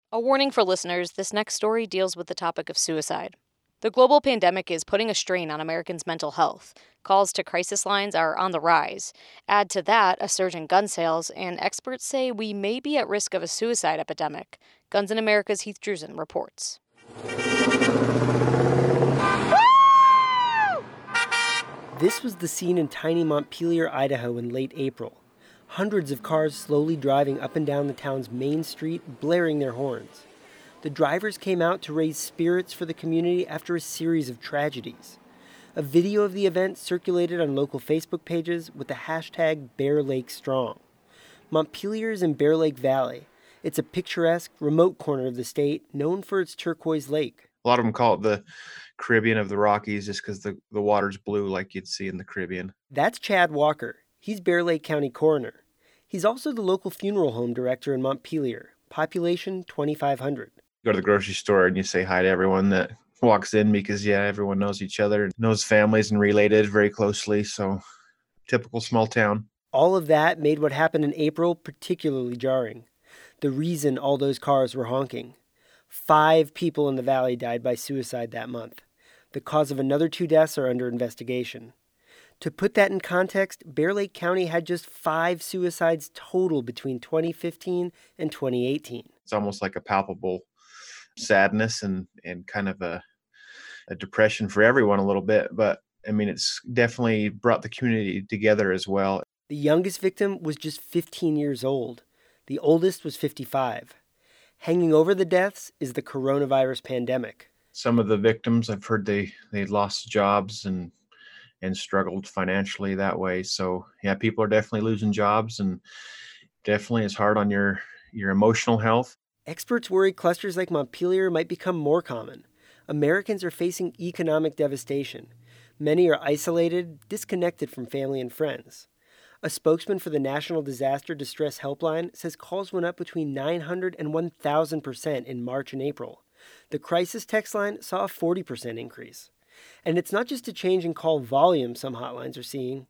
A warning for listeners, this next story deals with the topic of suicide. The global pandemic is putting a strain on Americans' mental health. Calls to crisis lines are on the rise. Add to that a surge in gun sales, and experts say we may be at risk of a suicide epidemic. Guns in America's Heath Drusen reports. This was the scene in tiny Montpelier, Idaho in late April. Hundreds of cars slowly driving up and down the town's main street, blaring their horns. The drivers came out to raise spirits for the community after a series of tragedies. A video of the event circulated on local Facebook pages with the hashtag Bear Lake Strong. Montpelier is in Bear Lake Valley. It's a picturesque, remote corner of the state known for its turquoise lake. A lot of them call it the Caribbean of the Rockies just because the water's blue like you'd see in the Caribbean. That's Chad Walker. He's Bear Lake County coroner. He's also the local funeral home director in Montpelier, population 2,500. Go to the grocery store and you say hi to everyone that walks in because, everyone knows each other, knows families and related very closely. So typical small town. All of that made what happened in April particularly jarring. The reason all those cars were honking. 5 people in the valley died by suicide that month. The cause of another 2 deaths are under investigation. To put that in context, Bear Lake County had just 5 suicides total between 2015 and 2018. It's almost like a palpable sadness and kind of a depression for everyone a little bit. But, it's definitely brought the community together as well. The youngest victim was just 15 years old. The oldest was 55. Hanging over the deaths is the coronavirus pandemic. Some of the victims, I've heard they lost jobs and struggled financially that way. So, people are definitely losing jobs, and definitely it's hard on your emotional health. Experts worry clusters like Montpelier might become more common. Americans are facing economic devastation. Many are isolated, disconnected from family and friends. A spokesman for the National Disaster Distress Helpline says calls went up between 900 and 1,000% in March and April. The crisis text line saw a 40% increase. And it's not just a change in call volume some hotlines are seeing.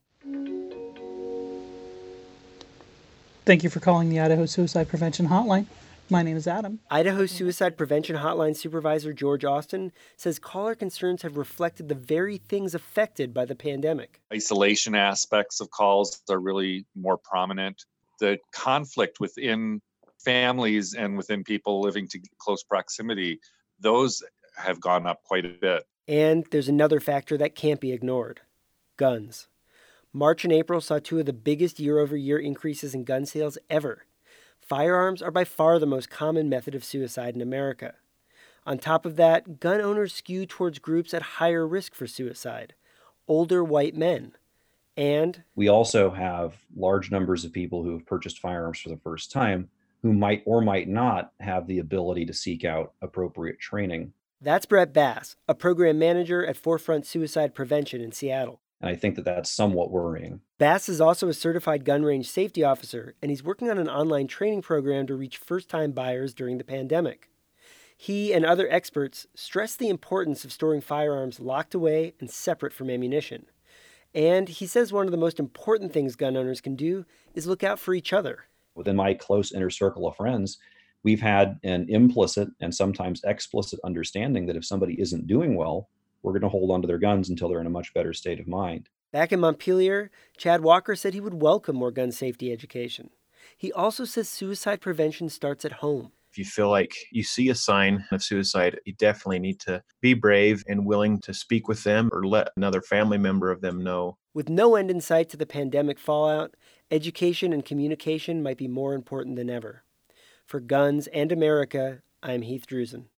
Thank you for calling the Idaho Suicide Prevention Hotline. My name is Adam. Idaho Suicide Prevention Hotline Supervisor George Austin says caller concerns have reflected the very things affected by the pandemic. Isolation aspects of calls are really more prominent. The conflict within families and within people living to close proximity, those have gone up quite a bit. And there's another factor that can't be ignored: guns. March and April saw 2 of the biggest year-over-year increases in gun sales ever. Firearms are by far the most common method of suicide in America. On top of that, gun owners skew towards groups at higher risk for suicide: older white men. And we also have large numbers of people who have purchased firearms for the first time who might or might not have the ability to seek out appropriate training. That's Brett Bass, a program manager at Forefront Suicide Prevention in Seattle. And I think that that's somewhat worrying. Bass is also a certified gun range safety officer, and he's working on an online training program to reach first-time buyers during the pandemic. He and other experts stress the importance of storing firearms locked away and separate from ammunition. And he says one of the most important things gun owners can do is look out for each other. Within my close inner circle of friends, we've had an implicit and sometimes explicit understanding that if somebody isn't doing well, we're going to hold on to their guns until they're in a much better state of mind. Back in Montpelier, Chad Walker said he would welcome more gun safety education. He also says suicide prevention starts at home. If you feel like you see a sign of suicide, you definitely need to be brave and willing to speak with them or let another family member of them know. With no end in sight to the pandemic fallout, education and communication might be more important than ever. For Guns and America, I'm Heath Drusen.